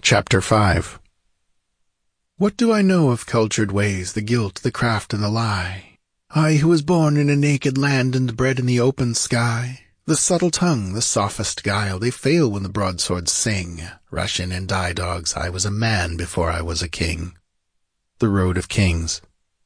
Chapter 5. What do I know of cultured ways, the guilt, the craft, and the lie? I who was born in a naked land and bred in the open sky. The subtle tongue, the sophist guile, they fail when the broadswords sing. Rush in and die, dogs, I was a man before I was a king. The Road of Kings.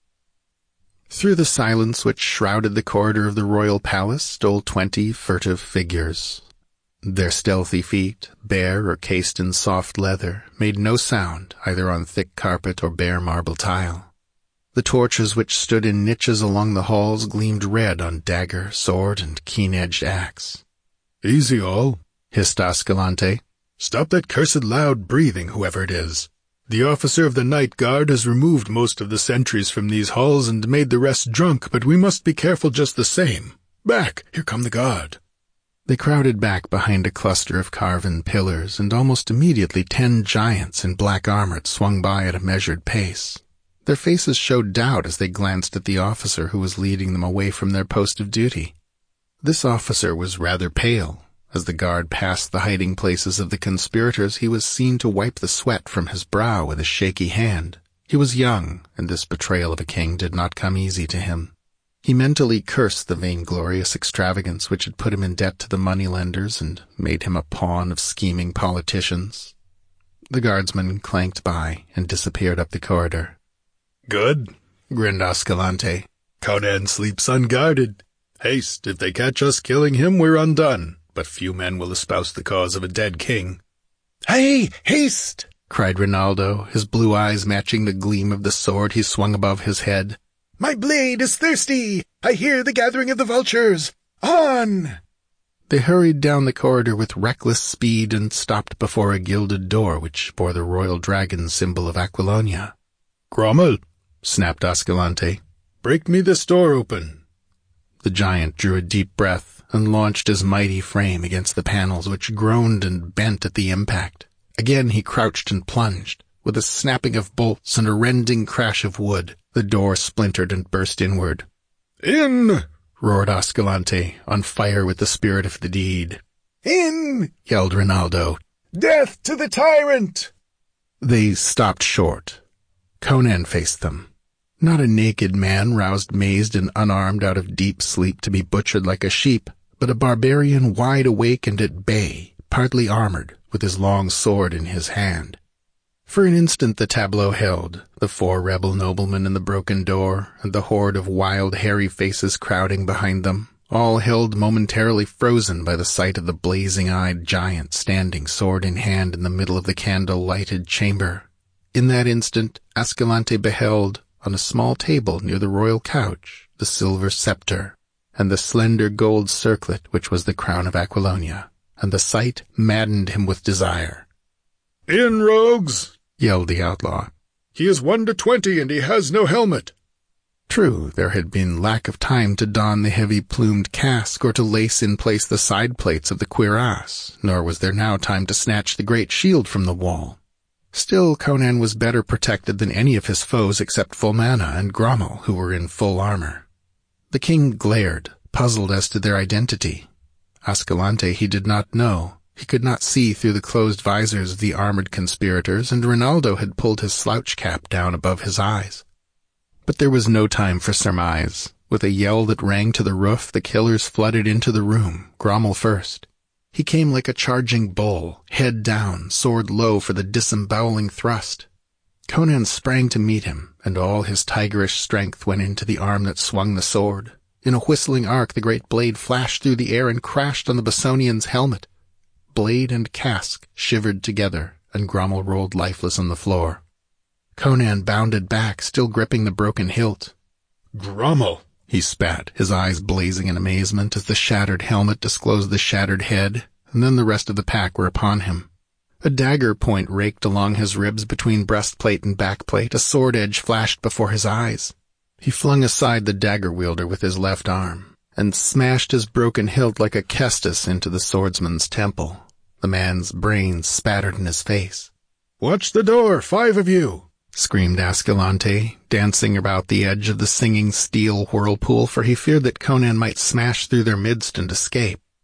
Through the silence which shrouded the corridor of the royal palace stole 20 furtive figures. Their stealthy feet, bare or cased in soft leather, made no sound either on thick carpet or bare marble tile. The torches which stood in niches along the halls gleamed red on dagger, sword, and keen-edged axe. "Easy all," hissed Ascalante. "Stop that cursed loud breathing, whoever it is. The officer of the night guard has removed most of the sentries from these halls and made the rest drunk, but we must be careful just the same. Back! Here come the guard." They crowded back behind a cluster of carven pillars, and almost immediately 10 giants in black armor swung by at a measured pace. Their faces showed doubt as they glanced at the officer who was leading them away from their post of duty. This officer was rather pale. As the guard passed the hiding places of the conspirators, he was seen to wipe the sweat from his brow with a shaky hand. He was young, and this betrayal of a king did not come easy to him. He mentally cursed the vainglorious extravagance which had put him in debt to the moneylenders and made him a pawn of scheming politicians. The guardsman clanked by and disappeared up the corridor. "Good," grinned Ascalante. "Conan sleeps unguarded. Haste, if they catch us killing him, we're undone, but few men will espouse the cause of a dead king." "Hey, haste!" cried Rinaldo, his blue eyes matching the gleam of the sword he swung above his head. "My blade is thirsty! I hear the gathering of the vultures! On!" They hurried down the corridor with reckless speed and stopped before a gilded door which bore the royal dragon symbol of Aquilonia. "Grommel," snapped Ascalante, "break me this door open." The giant drew a deep breath and launched his mighty frame against the panels which groaned and bent at the impact. Again he crouched and plunged. With a snapping of bolts and a rending crash of wood, the door splintered and burst inward. "In!" roared Ascalante, on fire with the spirit of the deed. "In!" yelled Rinaldo. "Death to the tyrant!" They stopped short. Conan faced them. Not a naked man roused mazed and unarmed out of deep sleep to be butchered like a sheep, but a barbarian wide awake and at bay, partly armored, with his long sword in his hand. For an instant the tableau held, the 4 rebel noblemen in the broken door, and the horde of wild, hairy faces crowding behind them, all held momentarily frozen by the sight of the blazing-eyed giant standing sword in hand in the middle of the candle-lighted chamber. In that instant, Ascalante beheld, on a small table near the royal couch, the silver scepter, and the slender gold circlet which was the crown of Aquilonia, and the sight maddened him with desire. "In, rogues!" yelled the outlaw. "He is 1 to 20, and he has no helmet." True, there had been lack of time to don the heavy plumed casque or to lace in place the side plates of the cuirass, nor was there now time to snatch the great shield from the wall. Still, Conan was better protected than any of his foes except Fulmana and Grommel, who were in full armor. The king glared, puzzled as to their identity. Ascalante he did not know. He could not see through the closed visors of the armored conspirators, and Rinaldo had pulled his slouch cap down above his eyes. But there was no time for surmise. With a yell that rang to the roof, the killers flooded into the room, Grommel first. He came like a charging bull, head down, sword low for the disemboweling thrust. Conan sprang to meet him, and all his tigerish strength went into the arm that swung the sword. In a whistling arc, the great blade flashed through the air and crashed on the Bessonian's helmet. Blade and casque shivered together, and Grommel rolled lifeless on the floor. Conan bounded back, still gripping the broken hilt. "Grommel!" he spat, his eyes blazing in amazement as the shattered helmet disclosed the shattered head, and then the rest of the pack were upon him. A dagger point raked along his ribs between breastplate and backplate, a sword edge flashed before his eyes. He flung aside the dagger wielder with his left arm, and smashed his broken hilt like a kestis into the swordsman's temple. The man's brains spattered in his face. "Watch the door, 5 of you!" screamed Ascalante, dancing about the edge of the singing steel whirlpool, for he feared that Conan might smash through their midst and escape.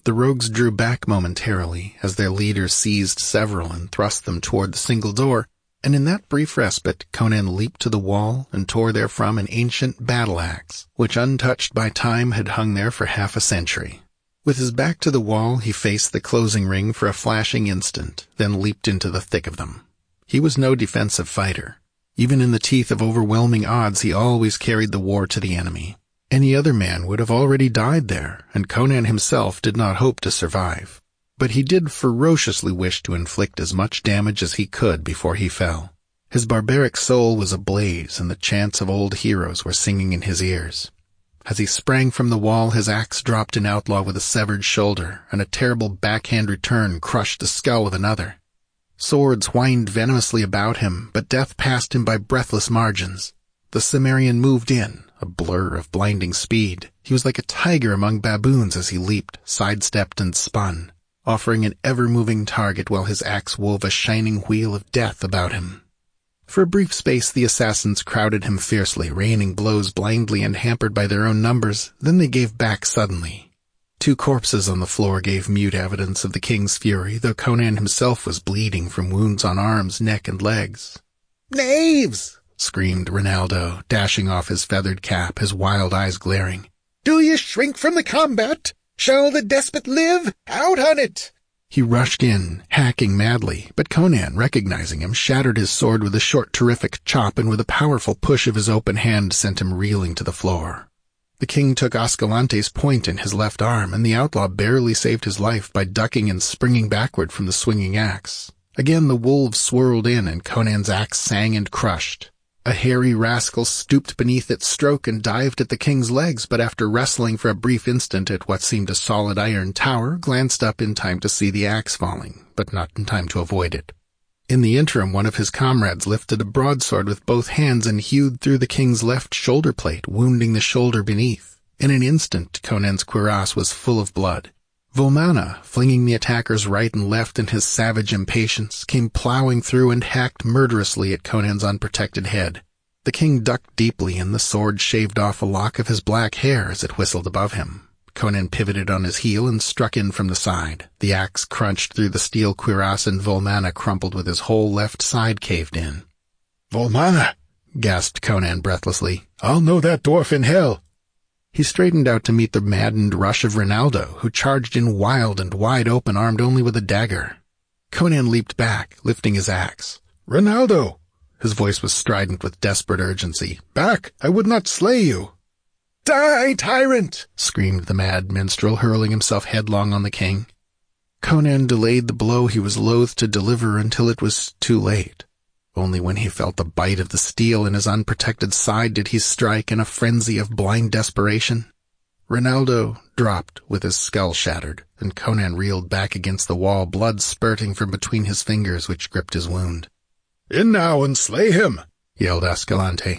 The rogues drew back momentarily as their leader seized several and thrust them toward the single door, and in that brief respite Conan leaped to the wall and tore therefrom an ancient battle-axe, which untouched by time had hung there for half a century. With his back to the wall, he faced the closing ring for a flashing instant, then leaped into the thick of them. He was no defensive fighter. Even in the teeth of overwhelming odds, he always carried the war to the enemy. Any other man would have already died there, and Conan himself did not hope to survive. But he did ferociously wish to inflict as much damage as he could before he fell. His barbaric soul was ablaze, and the chants of old heroes were singing in his ears. As he sprang from the wall, his axe dropped an outlaw with a severed shoulder, and a terrible backhand return crushed the skull of another. Swords whined venomously about him, but death passed him by breathless margins. The Cimmerian moved in, a blur of blinding speed. He was like a tiger among baboons as he leaped, sidestepped, and spun, offering an ever-moving target while his axe wove a shining wheel of death about him. For a brief space the assassins crowded him fiercely, raining blows blindly and hampered by their own numbers. Then they gave back suddenly. 2 corpses on the floor gave mute evidence of the king's fury, though Conan himself was bleeding from wounds on arms, neck, and legs. "Knaves!" screamed Rinaldo, dashing off his feathered cap, his wild eyes glaring. "Do ye shrink from the combat? Shall the despot live? Out on it!" He rushed in, hacking madly, but Conan, recognizing him, shattered his sword with a short terrific chop and with a powerful push of his open hand sent him reeling to the floor. The king took Ascalante's point in his left arm, and the outlaw barely saved his life by ducking and springing backward from the swinging axe. Again the wolves swirled in, and Conan's axe sang and crushed. A hairy rascal stooped beneath its stroke and dived at the king's legs, but after wrestling for a brief instant at what seemed a solid iron tower, glanced up in time to see the axe falling, but not in time to avoid it. In the interim, one of his comrades lifted a broadsword with both hands and hewed through the king's left shoulder plate, wounding the shoulder beneath. In an instant, Conan's cuirass was full of blood. Volmana, flinging the attackers right and left in his savage impatience, came plowing through and hacked murderously at Conan's unprotected head. The king ducked deeply, and the sword shaved off a lock of his black hair as it whistled above him. Conan pivoted on his heel and struck in from the side. The axe crunched through the steel cuirass, and Volmana crumpled with his whole left side caved in. "Volmana!" gasped Conan breathlessly. "I'll know that dwarf in hell." He straightened out to meet the maddened rush of Rinaldo, who charged in wild and wide open, armed only with a dagger. Conan leaped back, lifting his axe. "Rinaldo!" His voice was strident with desperate urgency. "Back! I would not slay you." "Die, tyrant!" screamed the mad minstrel, hurling himself headlong on the king. Conan delayed the blow he was loath to deliver until it was too late. Only when he felt the bite of the steel in his unprotected side did he strike in a frenzy of blind desperation. Rinaldo dropped with his skull shattered, and Conan reeled back against the wall, blood spurting from between his fingers which gripped his wound. "In now and slay him!" yelled Ascalante.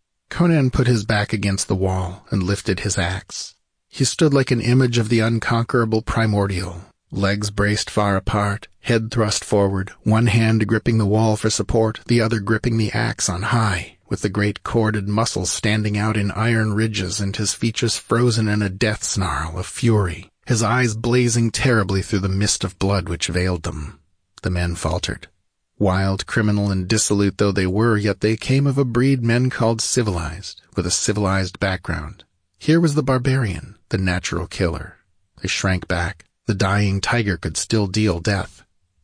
Conan put his back against the wall and lifted his axe. He stood like an image of the unconquerable primordial, legs braced far apart, head thrust forward, one hand gripping the wall for support, the other gripping the axe on high, with the great corded muscles standing out in iron ridges and his features frozen in a death snarl of fury, his eyes blazing terribly through the mist of blood which veiled them. The men faltered. Wild, criminal, and dissolute though they were, yet they came of a breed men called civilized, with a civilized background. Here was the barbarian, the natural killer. They shrank back. The dying tiger could still deal death.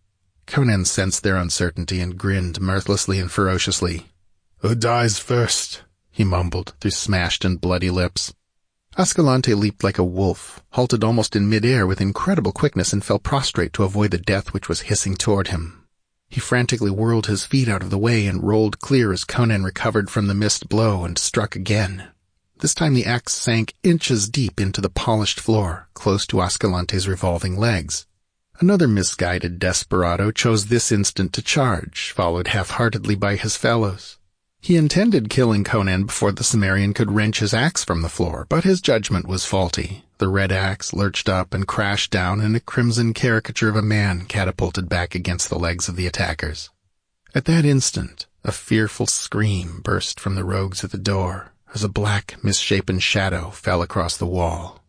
Conan sensed their uncertainty and grinned mirthlessly and ferociously. "Who dies first?" he mumbled through smashed and bloody lips. Ascalante leaped like a wolf, halted almost in mid-air with incredible quickness, and fell prostrate to avoid the death which was hissing toward him. He frantically whirled his feet out of the way and rolled clear as Conan recovered from the missed blow and struck again. This time the axe sank inches deep into the polished floor, close to Ascalante's revolving legs. Another misguided desperado chose this instant to charge, followed half-heartedly by his fellows. He intended killing Conan before the Cimmerian could wrench his axe from the floor, but his judgment was faulty. The red axe lurched up and crashed down, and a crimson caricature of a man catapulted back against the legs of the attackers. At that instant, a fearful scream burst from the rogues at the door, as a black, misshapen shadow fell across the wall.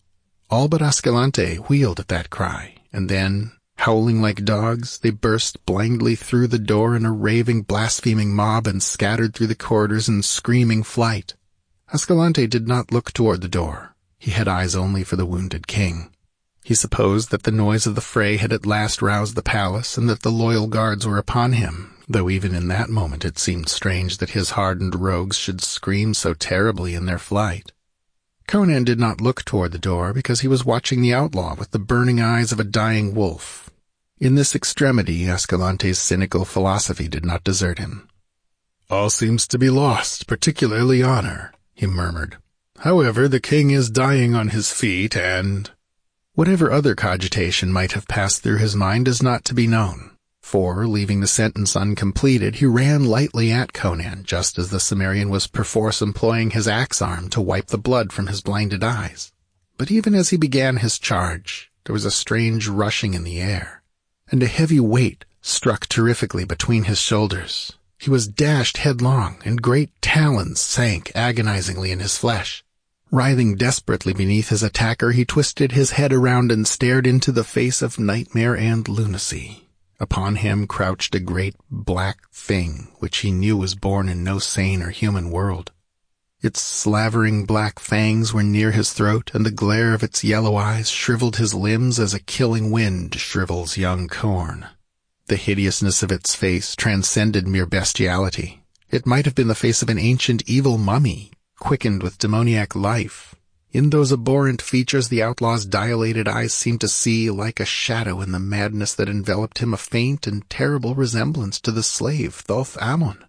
All but Ascalante wheeled at that cry, and then, howling like dogs, they burst blindly through the door in a raving, blaspheming mob and scattered through the corridors in screaming flight. Ascalante did not look toward the door. He had eyes only for the wounded king. He supposed that the noise of the fray had at last roused the palace and that the loyal guards were upon him, though even in that moment it seemed strange that his hardened rogues should scream so terribly in their flight. Conan did not look toward the door because he was watching the outlaw with the burning eyes of a dying wolf. In this extremity, Ascalante's cynical philosophy did not desert him. "All seems to be lost, particularly honor," he murmured. "However, the king is dying on his feet, and—" Whatever other cogitation might have passed through his mind is not to be known, for, leaving the sentence uncompleted, he ran lightly at Conan just as the Cimmerian was perforce employing his axe-arm to wipe the blood from his blinded eyes. But even as he began his charge, there was a strange rushing in the air, and a heavy weight struck terrifically between his shoulders. He was dashed headlong, and great talons sank agonizingly in his flesh. Writhing desperately beneath his attacker, he twisted his head around and stared into the face of nightmare and lunacy. Upon him crouched a great black thing, which he knew was born in no sane or human world. Its slavering black fangs were near his throat, and the glare of its yellow eyes shriveled his limbs as a killing wind shrivels young corn. The hideousness of its face transcended mere bestiality. It might have been the face of an ancient evil mummy, quickened with demoniac life. In those abhorrent features the outlaw's dilated eyes seemed to see, like a shadow in the madness that enveloped him, a faint and terrible resemblance to the slave Thoth Amon.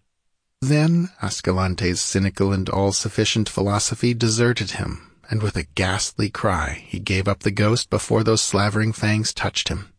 Then Ascalante's cynical and all-sufficient philosophy deserted him, and with a ghastly cry he gave up the ghost before those slavering fangs touched him.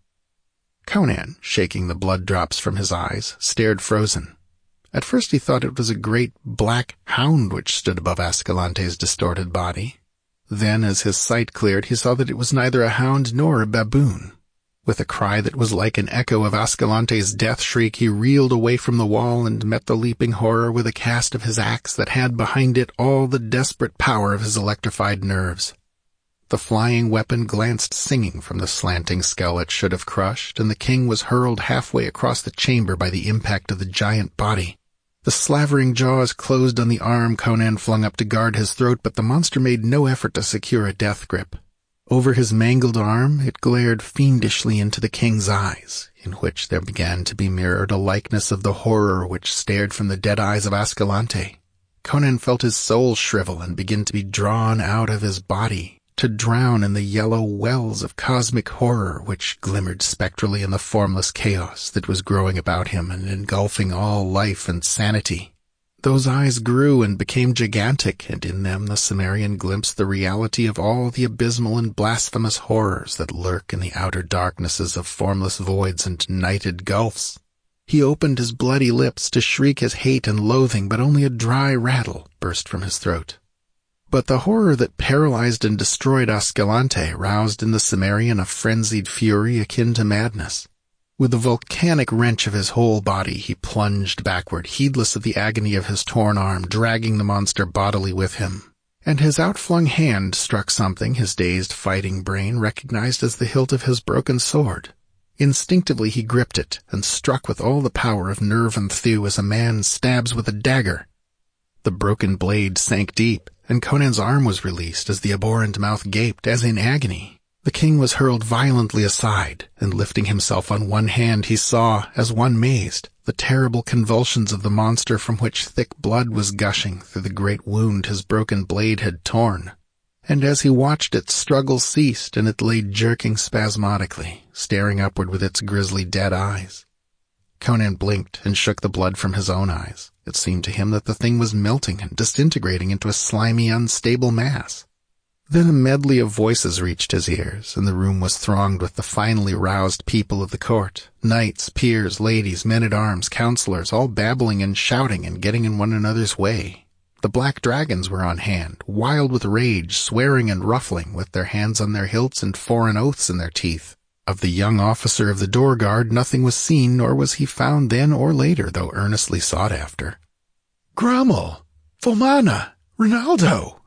Conan, shaking the blood drops from his eyes, stared frozen. At first he thought it was a great black hound which stood above Ascalante's distorted body. Then, as his sight cleared, he saw that it was neither a hound nor a baboon. With a cry that was like an echo of Ascalante's death shriek, he reeled away from the wall and met the leaping horror with a cast of his axe that had behind it all the desperate power of his electrified nerves. The flying weapon glanced singing from the slanting skull it should have crushed, and the king was hurled halfway across the chamber by the impact of the giant body. The slavering jaws closed on the arm Conan flung up to guard his throat, but the monster made no effort to secure a death grip. Over his mangled arm it glared fiendishly into the king's eyes, in which there began to be mirrored a likeness of the horror which stared from the dead eyes of Ascalante. Conan felt his soul shrivel and begin to be drawn out of his body, to drown in the yellow wells of cosmic horror which glimmered spectrally in the formless chaos that was growing about him and engulfing all life and sanity. Those eyes grew and became gigantic, and in them the Cimmerian glimpsed the reality of all the abysmal and blasphemous horrors that lurk in the outer darknesses of formless voids and nighted gulfs. He opened his bloody lips to shriek his hate and loathing, but only a dry rattle burst from his throat. But the horror that paralyzed and destroyed Ascalante roused in the Cimmerian a frenzied fury akin to madness. With a volcanic wrench of his whole body, he plunged backward, heedless of the agony of his torn arm, dragging the monster bodily with him. And his outflung hand struck something his dazed fighting brain recognized as the hilt of his broken sword. Instinctively he gripped it and struck with all the power of nerve and thew as a man stabs with a dagger. The broken blade sank deep, and Conan's arm was released as the abhorrent mouth gaped as in agony. The king was hurled violently aside, and lifting himself on one hand he saw, as one mazed, the terrible convulsions of the monster from which thick blood was gushing through the great wound his broken blade had torn. And as he watched its struggle ceased, and it lay jerking spasmodically, staring upward with its grisly dead eyes. Conan blinked and shook the blood from his own eyes. It seemed to him that the thing was melting and disintegrating into a slimy, unstable mass. Then a medley of voices reached his ears, and the room was thronged with the finally roused people of the court, knights, peers, ladies, men-at-arms, counselors, all babbling and shouting and getting in one another's way. The black dragons were on hand, wild with rage, swearing and ruffling, with their hands on their hilts and foreign oaths in their teeth. Of the young officer of the door guard nothing was seen, nor was he found then or later, though earnestly sought after. "Grommel! Fulmana! Rinaldo!"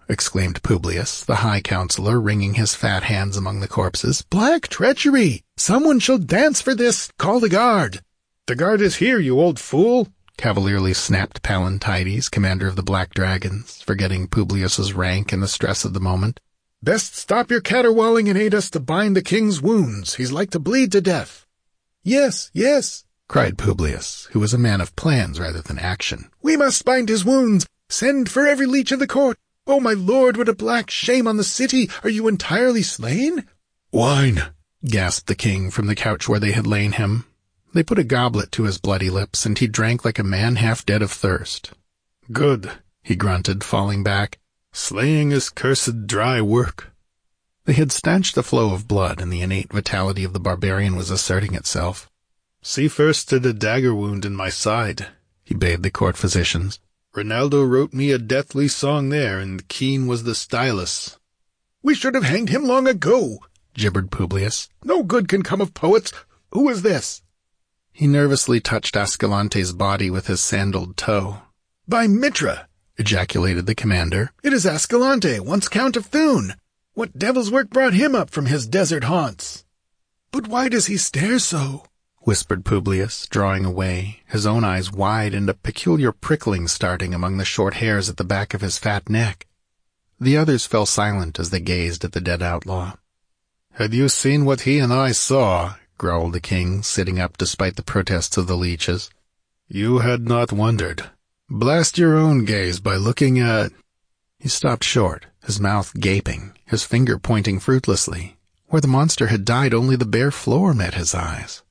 exclaimed Publius, the high counselor, wringing his fat hands among the corpses. "Black treachery! Someone shall dance for this! Call the guard!" "The guard is here, you old fool!" cavalierly snapped Pallantides, commander of the Black Dragons, forgetting Publius's rank in the stress of the moment. "Best stop your caterwauling and aid us to bind the king's wounds. He's like to bleed to death." "Yes, yes," cried Publius, who was a man of plans rather than action. "We must bind his wounds. Send for every leech of the court. Oh, my lord, what a black shame on the city! Are you entirely slain?" "Wine," gasped the king from the couch where they had lain him. They put a goblet to his bloody lips, and he drank like a man half dead of thirst. "Good," he grunted, falling back. "Slaying is cursed dry work." They had stanched the flow of blood, and the innate vitality of the barbarian was asserting itself. "See first to the dagger wound in my side," he bade the court physicians. "Rinaldo wrote me a deathly song there, and keen was the stylus." "We should have hanged him long ago," gibbered Publius. "No good can come of poets. Who is this?" He nervously touched Ascalante's body with his sandaled toe. "By Mitra!" ejaculated the commander. "It is Ascalante, once Count of Thun. What devil's work brought him up from his desert haunts?" "But why does he stare so?" whispered Publius, drawing away, his own eyes wide and a peculiar prickling starting among the short hairs at the back of his fat neck. The others fell silent as they gazed at the dead outlaw. "Had you seen what he and I saw," growled the king, sitting up despite the protests of the leeches, "you had not wondered. Blast your own gaze by looking at—" He stopped short, his mouth gaping, his finger pointing fruitlessly. Where the monster had died, only the bare floor met his eyes.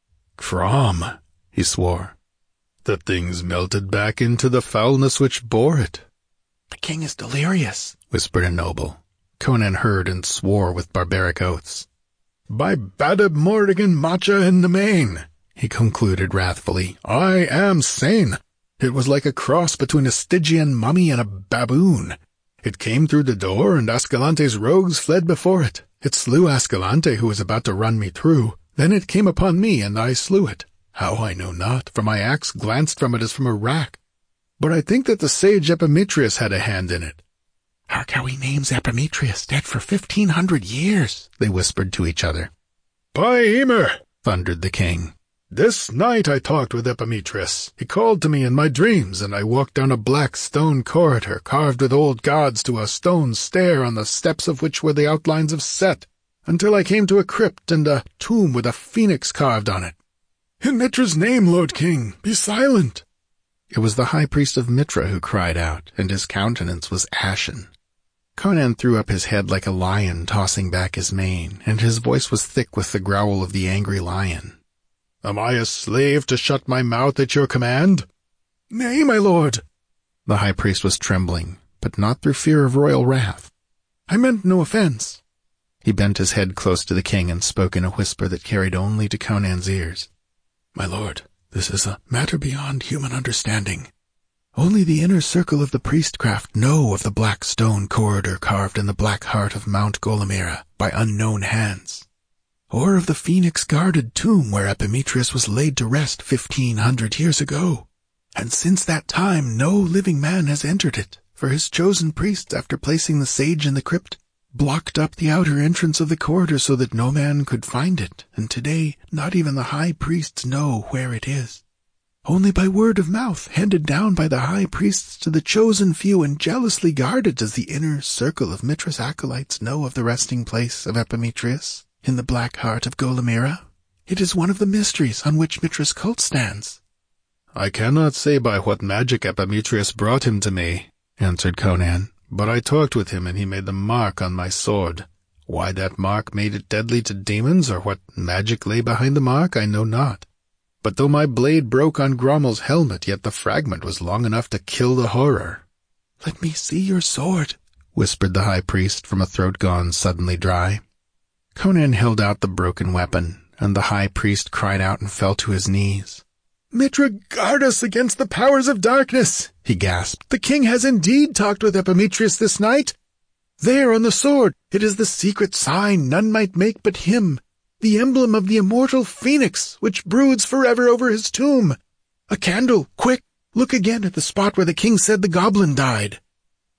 "Crom," he swore. "The thing's melted back into the foulness which bore it." "The king is delirious," whispered a noble. Conan heard and swore with barbaric oaths. "By Badab Morrigan Macha in the main," he concluded wrathfully, "I am sane. It was like a cross between a Stygian mummy and a baboon. It came through the door, and Ascalante's rogues fled before it. It slew Ascalante, who was about to run me through. Then it came upon me, and I slew it. How I know not, for my axe glanced from it as from a rack. But I think that the sage Epimetheus had a hand in it." "Hark how he names Epimetheus, dead for 1,500 years, they whispered to each other. "By Emer," thundered the king. "This night I talked with Epimetheus. He called to me in my dreams, and I walked down a black stone corridor carved with old gods to a stone stair on the steps of which were the outlines of Set, until I came to a crypt and a tomb with a phoenix carved on it." "In Mitra's name, Lord King, be silent." It was the high priest of Mitra who cried out, and his countenance was ashen. Conan threw up his head like a lion tossing back his mane, and his voice was thick with the growl of the angry lion. "Am I a slave to shut my mouth at your command?" "Nay, my lord." The high priest was trembling, but not through fear of royal wrath. "I meant no offense." He bent his head close to the king and spoke in a whisper that carried only to Conan's ears. "My lord, this is a matter beyond human understanding. Only the inner circle of the priestcraft know of the black stone corridor carved in the black heart of Mount Golemira by unknown hands, or of the phoenix-guarded tomb where Epimetheus was laid to rest 1,500 years ago. And since that time no living man has entered it, for his chosen priests, after placing the sage in the crypt, blocked up the outer entrance of the corridor so that no man could find it, and today not even the high priests know where it is. Only by word of mouth, handed down by the high priests to the chosen few and jealously guarded, does the inner circle of Mitra's acolytes know of the resting place of Epimetheus in the black heart of Golemira. It is one of the mysteries on which Mitra's cult stands." "I cannot say by what magic Epimetheus brought him to me," answered Conan. "But I talked with him, and he made the mark on my sword. Why that mark made it deadly to demons, or what magic lay behind the mark, I know not. But though my blade broke on Grommel's helmet, yet the fragment was long enough to kill the horror." "Let me see your sword," whispered the high priest from a throat gone suddenly dry. Conan held out the broken weapon, and the high priest cried out and fell to his knees. "Mitra, guard us against the powers of darkness," he gasped. "The king has indeed talked with Epimetheus this night. There on the sword, it is the secret sign none might make but him, the emblem of the immortal phoenix, which broods forever over his tomb. A candle, quick, look again at the spot where the king said the goblin died."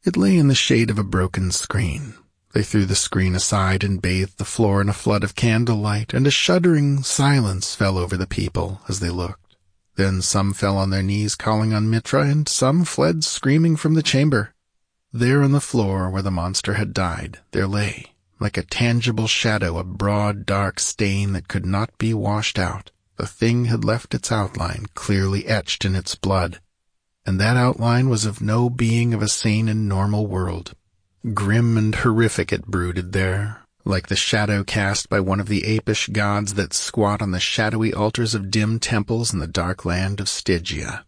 It lay in the shade of a broken screen. They threw the screen aside and bathed the floor in a flood of candlelight, and a shuddering silence fell over the people as they looked. Then some fell on their knees calling on Mitra, and some fled screaming from the chamber. There on the floor where the monster had died, there lay, like a tangible shadow, a broad, dark stain that could not be washed out. The thing had left its outline clearly etched in its blood, and that outline was of no being of a sane and normal world. Grim and horrific it brooded there, like the shadow cast by one of the apish gods that squat on the shadowy altars of dim temples in the dark land of Stygia.